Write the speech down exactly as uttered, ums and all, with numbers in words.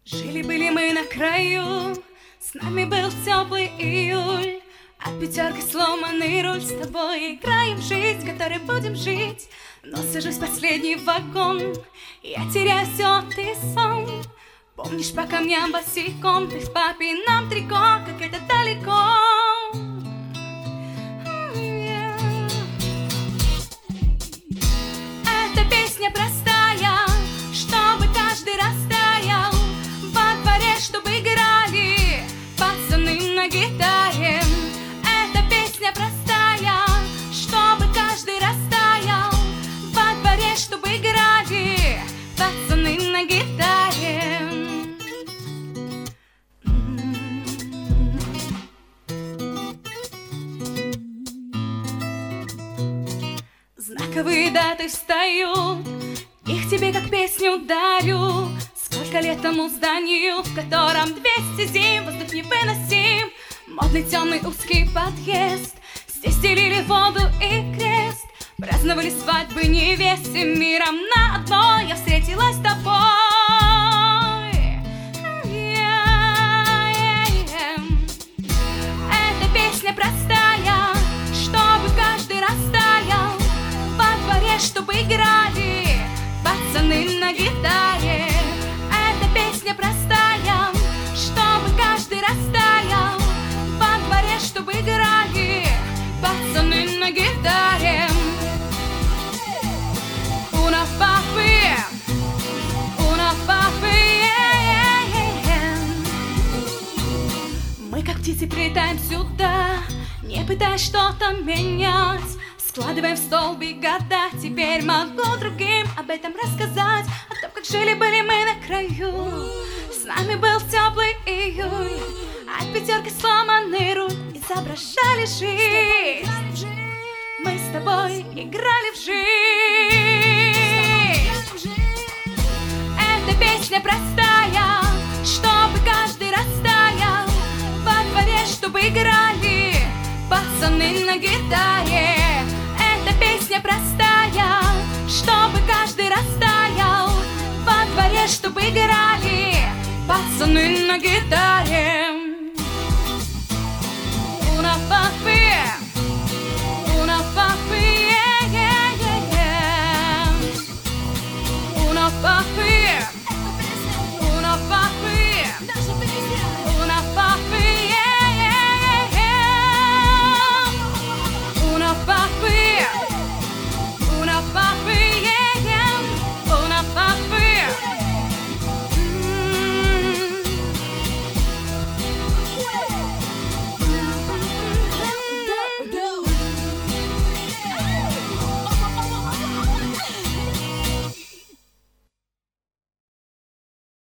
Жили-были мы на краю, с нами был теплый июль. От пятерки сломанный руль, с тобой играем жизнь, которой будем жить. Но сажусь в последний вагон, я теряю все, ты сон. Помнишь, по камням босиком, ты в папином трико, как это далеко. Эта песня простая, чтобы каждый растаял. Во дворе, чтобы играли пацаны на гитаре. Эта песня простая, чтобы каждый растаял. Во дворе, чтобы играли пацаны на гитаре. Знаковые даты встают, их тебе как песню дарю. Сколько лет тому зданию, в котором двести зим, воздух невыносим. Модный темный узкий подъезд, здесь делили воду и крест. Праздновали свадьбы невест, всем миром на одно я встретилась с тобой. Эта песня простая, чтобы каждый растаял. Во дворе, чтобы играли пацаны на гитаре. Эта песня простая, чтобы каждый растаял. Во дворе, чтобы играли пацаны на гитаре. Una papi, una papi, мы как птицы прилетаем сюда, не пытаясь что-то менять. Складываем в столбик года, теперь могу другим об этом рассказать. О том, как жили-были мы на краю, с нами был теплый июль. От пятерки сломанный руль, изображали жизнь. Мы с тобой играли в жизнь. Эта песня простая, чтобы каждый растаял. Во дворе, чтобы играли пацаны на гитаре. Эта песня простая, чтобы каждый растаял. Во дворе, чтобы играли пацаны на гитаре.